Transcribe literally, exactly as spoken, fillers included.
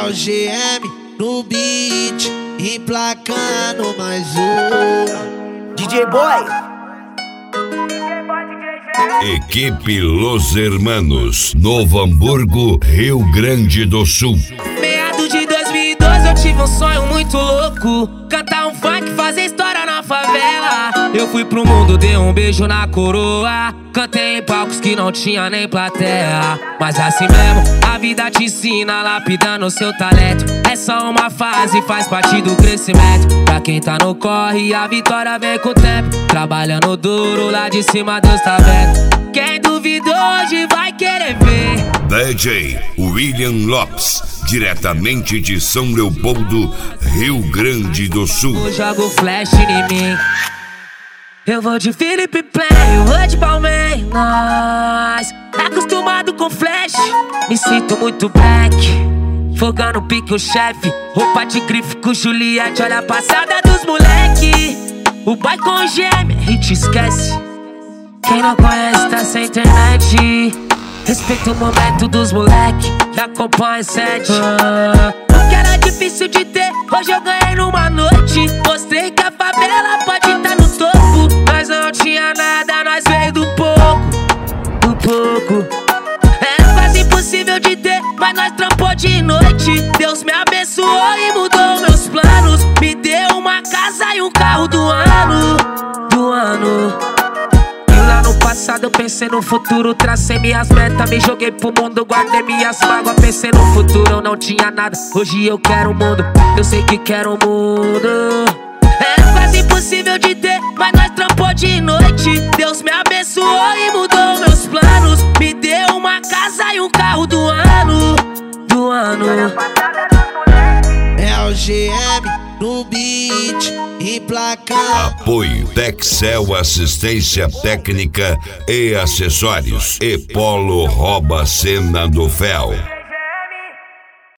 o G M no beat, emplacando mais um. D J Boy. Equipe Los Hermanos, Novo Hamburgo, Rio Grande do Sul. Meados de dois mil e doze eu tive um sonho muito louco, cantar um funk, fazer história na favela. Eu fui pro mundo, dei um beijo na coroa, cantei em palcos que não tinha nem plateia. Mas assim mesmo, a vida te ensina, lapidando o seu talento. É só uma fase, faz parte do crescimento. Pra quem tá no corre, a vitória vem com o tempo. Trabalhando duro, lá de cima Deus tá vendo. Quem duvidou hoje vai querer ver. D J William Lopes, diretamente de São Leopoldo, Rio Grande do Sul. Eu jogo flash em mim. Eu vou de Felipe Play, eu vou de Palmeiras. Acostumado com flash, me sinto muito black. Fogando pique o chefe, roupa de grife com Juliette. Olha a passada dos moleque. O boy com gêmea, a gente esquece. Quem não conhece tá sem internet. Respeita o momento dos moleque, acompanha sete. ah, O que era difícil de ter, hoje eu ganhei numa noite. Mostrei que a favela pode estar no topo. Nós não tinha nada, nós veio do pouco, do pouco. Era quase impossível de ter, mas nós trampou de noite. Deus me abençoou e mudou meus planos. Me deu uma casa e um carro do ano, do ano. No passado eu pensei no futuro, tracei minhas metas, me joguei pro mundo, guardei minhas mágoas, pensei no futuro, eu não tinha nada, hoje eu quero o mundo, eu sei que quero o mundo. Era quase impossível de ter, mas nós trampou de noite. Deus me abençoou e mudou meus planos. Me deu uma casa e um carro do ano, do ano. É o G M no beat, emplacando. Apoio Texel Assistência Técnica e Acessórios. E Polo Rouba Cena do Fel.